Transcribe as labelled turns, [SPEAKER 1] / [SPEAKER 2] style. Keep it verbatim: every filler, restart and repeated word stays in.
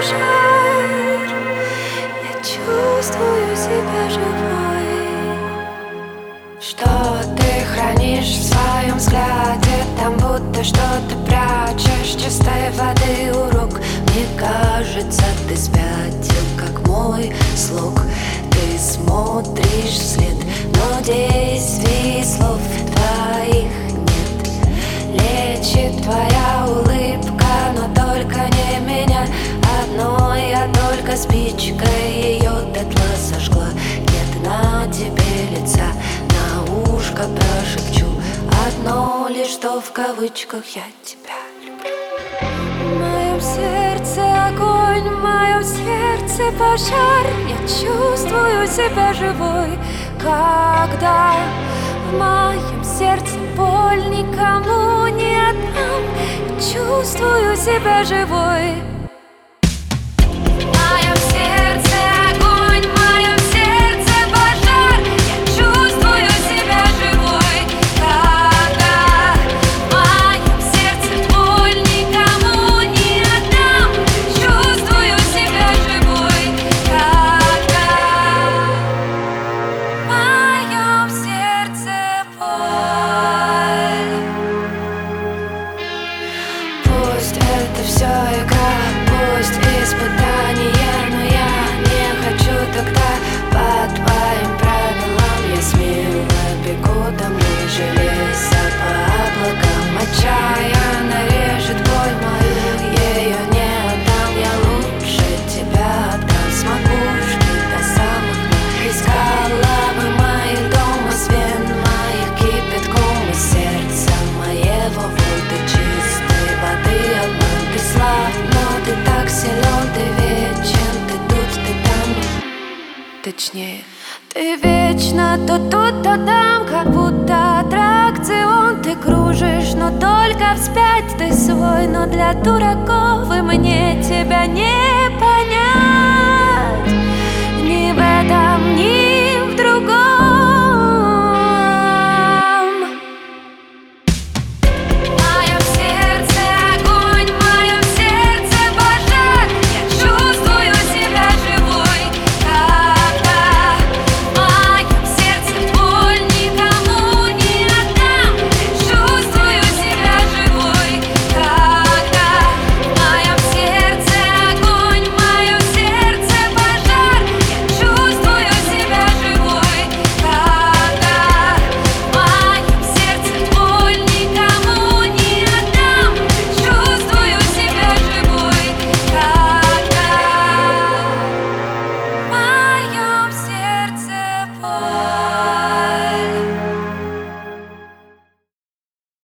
[SPEAKER 1] пожар. Я чувствую себя живой. Что ты хранишь в своем взгляде? Там будто что-то прячешь. Чистой воды урок. Мне кажется, ты спятил, как мой слуг. Ты смотришь вслед, но действий слов твоих нет. Лечит твоя улыбка, но только не меня одной. Я только спичкой ее дотла сожгла. Нет на тебе лица, на ушко прошепчу одно лишь, что в кавычках я тебя люблю. В моем сердце огонь, в моем сердце пожар. Я чувствую себя живой, когда в моем сердце боль никому не отдам. Я чувствую себя живой. Пусть это все игра, пусть испытание, но я не хочу тогда по твоим правилам. Я смело бегу домой, железо по облакам. Отчаянно режет боль мою, ее не отдам. Я лучше тебя отдам с макушки до самых ног. Из головы моих дома свет моих кипятком. Из сердца моего воды чистой воды обман. Ты слаб, но ты так силен, ты вечен, ты тут, ты там. Точнее, ты вечно то тут, то там, как будто аттракцион. Ты кружишь, но только вспять. Ты свой, но для дураков, и мне тебя нет.